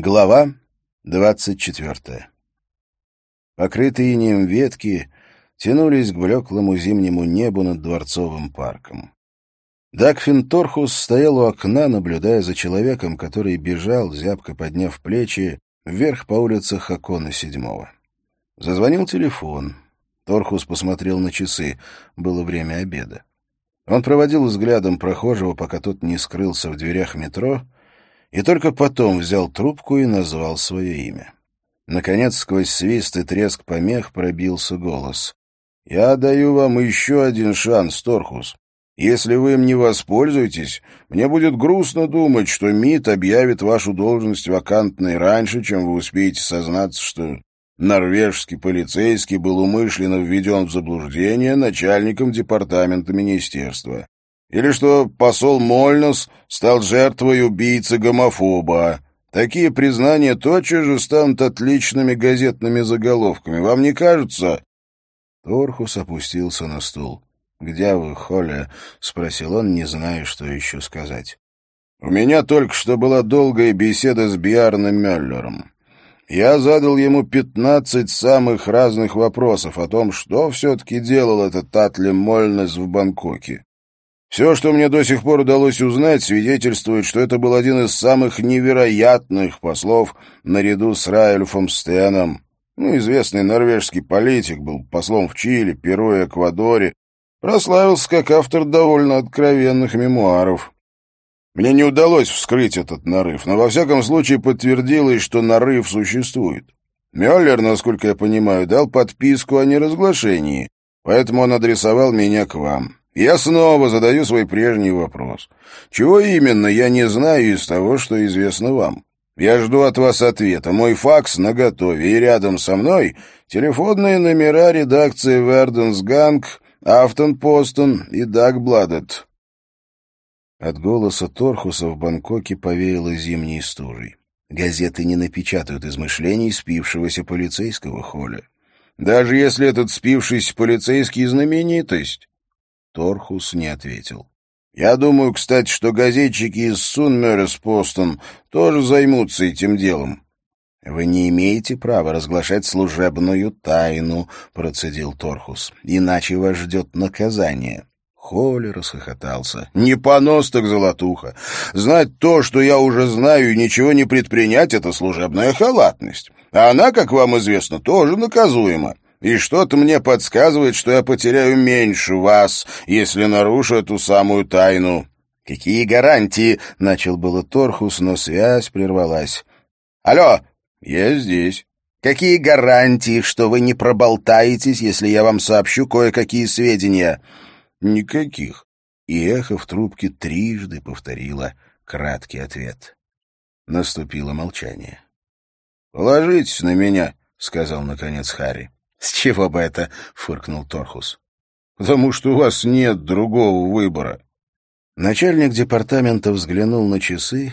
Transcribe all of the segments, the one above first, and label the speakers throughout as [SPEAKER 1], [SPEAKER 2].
[SPEAKER 1] Глава 24. Покрытые инеем ветки тянулись к блеклому зимнему небу над Дворцовым парком. Дагфinn Торхус стоял у окна, наблюдая за человеком, который бежал, зябко подняв плечи, вверх по улице Хакона 7-го. Зазвонил телефон. Торхус посмотрел на часы. Было время обеда. Он проводил взглядом прохожего, пока тот не скрылся в дверях метро, и только потом взял трубку и назвал свое имя. Наконец, сквозь свист и треск помех пробился голос. «Я даю вам еще один шанс, Торхус. Если вы им не воспользуетесь, мне будет грустно думать, что МИД объявит вашу должность вакантной раньше, чем вы успеете сознаться, что норвежский полицейский был умышленно введен в заблуждение начальником департамента министерства. Или что посол Мольнос стал жертвой убийцы-гомофоба. Такие признания тотчас же станут отличными газетными заголовками. Вам не кажется?» Торхус опустился на стул. «Где вы, Холле?» — спросил он, не зная, что еще сказать. «У меня только что была долгая беседа с Бьярном Мюллером. Я задал ему 15 самых разных вопросов о том, что все-таки делал этот Атле Мольнес в Бангкоке. Все, что мне до сих пор удалось узнать, свидетельствует, что это был один из самых невероятных послов наряду с Райльфом Стеном. Известный норвежский политик, был послом в Чили, Перу и Эквадоре, прославился как автор довольно откровенных мемуаров. Мне не удалось вскрыть этот нарыв, но во всяком случае подтвердилось, что нарыв существует. Мюллер, насколько я понимаю, дал подписку о неразглашении, поэтому он адресовал меня к вам. Я снова задаю свой прежний вопрос. Чего именно, я не знаю из того, что известно вам. Я жду от вас ответа. Мой факс наготове, и рядом со мной телефонные номера редакции Верденсганг, Афтенпостен и Дагбладет». От голоса Торхуса в Бангкоке повеяло зимней стужей. Газеты не напечатают измышлений спившегося полицейского, Холле. Даже если этот спившийся полицейский знаменитость. Торхус не ответил. «Я думаю, кстати, что газетчики из Сунмерес-Постен тоже займутся этим делом». «Вы не имеете права разглашать служебную тайну», — процедил Торхус. «Иначе вас ждет наказание». Холли расхохотался. «Не понос так, золотуха. Знать то, что я уже знаю, и ничего не предпринять — это служебная халатность. А она, как вам известно, тоже наказуема. И что-то мне подсказывает, что я потеряю меньше вас, если нарушу эту самую тайну». «Какие гарантии?» — начал было Торхус, но связь прервалась. «Алло!» «Я здесь». «Какие гарантии, что вы не проболтаетесь, если я вам сообщу кое-какие сведения?» «Никаких». И эхо в трубке трижды повторило краткий ответ. Наступило молчание. «Положитесь на меня», — сказал наконец Харри. «С чего бы это?» — фыркнул Торхус. «Потому что у вас нет другого выбора». Начальник департамента взглянул на часы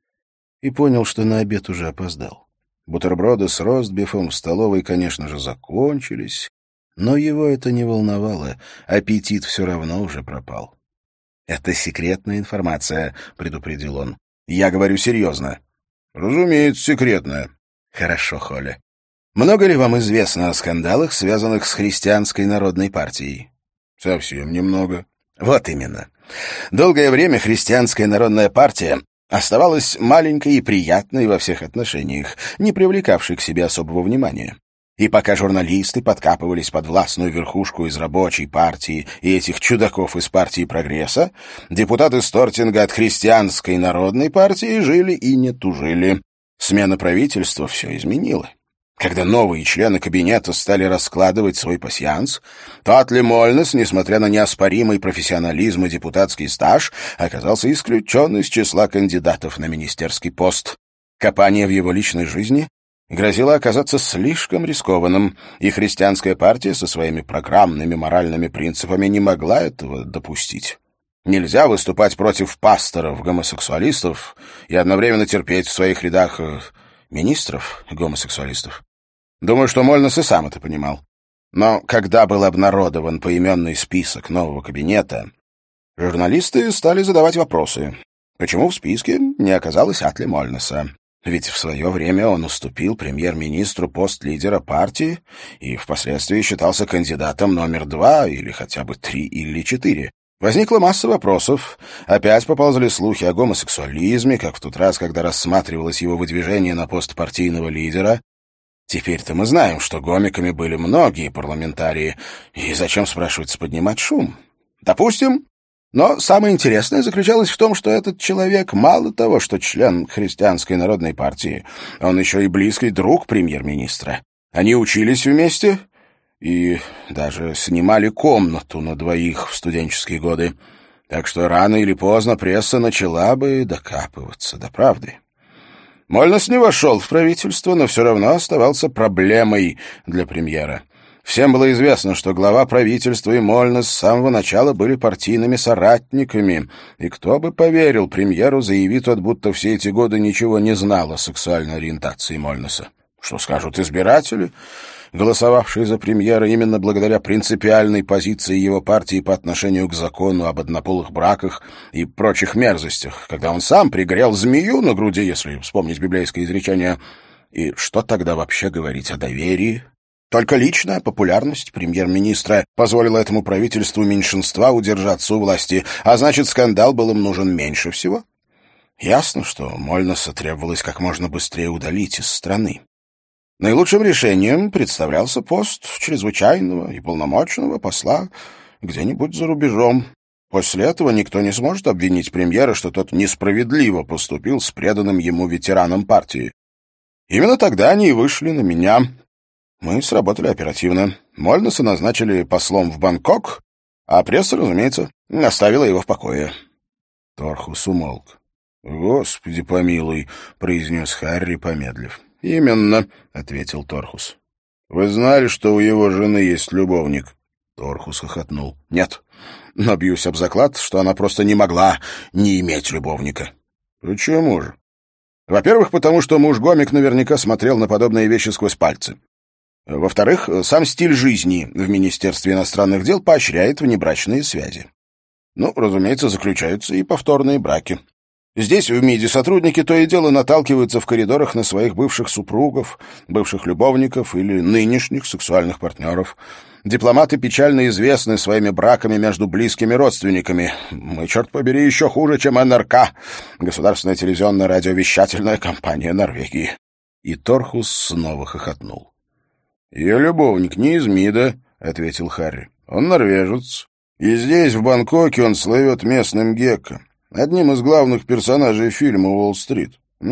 [SPEAKER 1] и понял, что на обед уже опоздал. Бутерброды с ростбифом в столовой, конечно же, закончились, но его это не волновало, аппетит все равно уже пропал. «Это секретная информация», — предупредил он. «Я говорю серьезно». «Разумеется, секретная». «Хорошо, Холле. Много ли вам известно о скандалах, связанных с Христианской народной партией?» «Совсем немного». «Вот именно. Долгое время Христианская народная партия оставалась маленькой и приятной во всех отношениях, не привлекавшей к себе особого внимания. И пока журналисты подкапывались под властную верхушку из рабочей партии и этих чудаков из партии прогресса, депутаты Стортинга от Христианской народной партии жили и не тужили. Смена правительства все изменила. Когда новые члены кабинета стали раскладывать свой пасьянс, то Атле Мольнес, несмотря на неоспоримый профессионализм и депутатский стаж, оказался исключен из числа кандидатов на министерский пост. Копание в его личной жизни грозило оказаться слишком рискованным, и христианская партия со своими программными моральными принципами не могла этого допустить. Нельзя выступать против пасторов-гомосексуалистов и одновременно терпеть в своих рядах министров-гомосексуалистов. Думаю, что Мольнес и сам это понимал. Но когда был обнародован поименный список нового кабинета, журналисты стали задавать вопросы. Почему в списке не оказалось Атле Мольнеса? Ведь в свое время он уступил премьер-министру пост лидера партии и впоследствии считался кандидатом номер 2 или хотя бы 3 или 4. Возникла масса вопросов. Опять поползли слухи о гомосексуализме, как в тот раз, когда рассматривалось его выдвижение на пост партийного лидера. Теперь-то мы знаем, что гомиками были многие парламентарии. И зачем, спрашивается, поднимать шум? Допустим. Но самое интересное заключалось в том, что этот человек мало того, что член Христианской народной партии, он еще и близкий друг премьер-министра. Они учились вместе и даже снимали комнату на двоих в студенческие годы. Так что рано или поздно пресса начала бы докапываться до правды. Мольнос не вошел в правительство, но все равно оставался проблемой для премьера. Всем было известно, что глава правительства и Мольнос с самого начала были партийными соратниками, и кто бы поверил премьеру, заяви тот, будто все эти годы ничего не знал о сексуальной ориентации Мольноса. Что скажут избиратели, голосовавшие за премьера именно благодаря принципиальной позиции его партии по отношению к закону об однополых браках и прочих мерзостях, когда он сам пригрел змею на груди, если вспомнить библейское изречение. И что тогда вообще говорить о доверии? Только личная популярность премьер-министра позволила этому правительству меньшинства удержаться у власти, а значит, скандал был им нужен меньше всего. Ясно, что Мольноса требовалось как можно быстрее удалить из страны. Наилучшим решением представлялся пост чрезвычайного и полномочного посла где-нибудь за рубежом. После этого никто не сможет обвинить премьера, что тот несправедливо поступил с преданным ему ветераном партии. Именно тогда они и вышли на меня. Мы сработали оперативно. Мольноса назначили послом в Бангкок, а пресса, разумеется, оставила его в покое. Торхус умолк. «Господи помилуй», — произнес Харри, помедлив. «Именно», — ответил Торхус. «Вы знали, что у его жены есть любовник?» Торхус хохотнул. «Нет, но бьюсь об заклад, что она просто не могла не иметь любовника». «Почему же?» «Во-первых, потому что муж-гомик наверняка смотрел на подобные вещи сквозь пальцы. Во-вторых, сам стиль жизни в Министерстве иностранных дел поощряет внебрачные связи. Ну, разумеется, заключаются и повторные браки. Здесь, в МИДе, сотрудники то и дело наталкиваются в коридорах на своих бывших супругов, бывших любовников или нынешних сексуальных партнеров. Дипломаты печально известны своими браками между близкими родственниками. Мы, черт побери, еще хуже, чем НРК, государственная телевизионная радиовещательная компания Норвегии». И Торхус снова хохотнул. «Ее любовник не из МИДа», — ответил Харри. «Он норвежец. И здесь, в Бангкоке, он слывет местным гекко, одним из главных персонажей фильма «Уолл-стрит».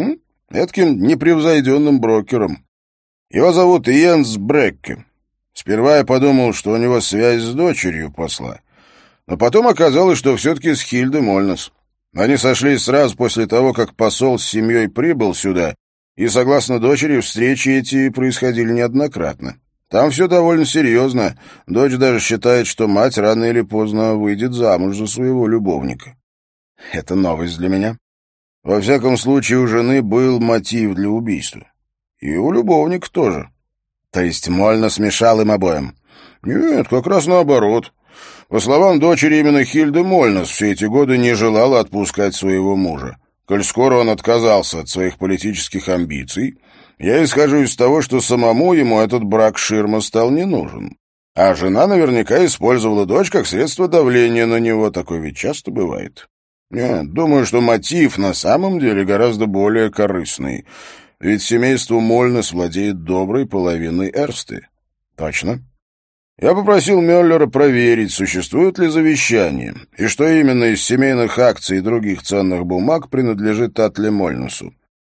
[SPEAKER 1] Эдаким непревзойденным брокером. Его зовут Йенс Брекке. Сперва я подумал, что у него связь с дочерью посла, но потом оказалось, что все-таки с Хильдой Мольнос. Они сошлись сразу после того, как посол с семьей прибыл сюда, и, согласно дочери, встречи эти происходили неоднократно. Там все довольно серьезно. Дочь даже считает, что мать рано или поздно выйдет замуж за своего любовника. Это новость для меня. Во всяком случае, у жены был мотив для убийства. И у любовника тоже. То есть Мольнос смешал им обоим? Нет, как раз наоборот. По словам дочери, именно Хильда Мольнос все эти годы не желала отпускать своего мужа. Коль скоро он отказался от своих политических амбиций, я исхожу из того, что самому ему этот брак-ширма стал не нужен. А жена наверняка использовала дочь как средство давления на него, такое ведь часто бывает. Нет, думаю, что мотив на самом деле гораздо более корыстный, ведь семейство Мольнос владеет доброй половиной Эрсты. Точно. Я попросил Мюллера проверить, существует ли завещание, и что именно из семейных акций и других ценных бумаг принадлежит Атле Мольносу.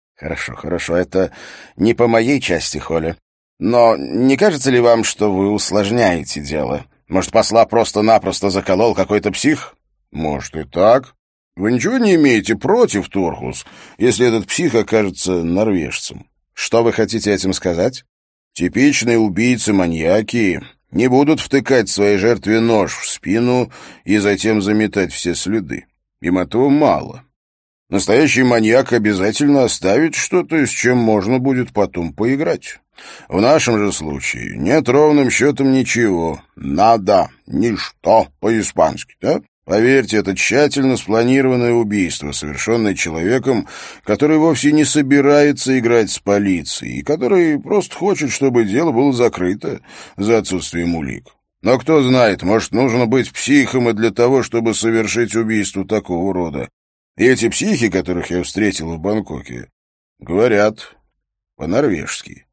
[SPEAKER 1] Хорошо, это не по моей части, Холли. Но не кажется ли вам, что вы усложняете дело? Может, посла просто-напросто заколол какой-то псих? Может, и так. Вы ничего не имеете против, Торхус, если этот псих окажется норвежцем? Что вы хотите этим сказать? Типичные убийцы-маньяки не будут втыкать своей жертве нож в спину и затем заметать все следы. Им этого мало. Настоящий маньяк обязательно оставит что-то, с чем можно будет потом поиграть. В нашем же случае нет ровным счетом ничего. Нада, ничто по-испански, да? Поверьте, это тщательно спланированное убийство, совершенное человеком, который вовсе не собирается играть с полицией и который просто хочет, чтобы дело было закрыто за отсутствием улик. Но кто знает, может, нужно быть психом и для того, чтобы совершить убийство такого рода. И эти психи, которых я встретил в Бангкоке, говорят по-норвежски.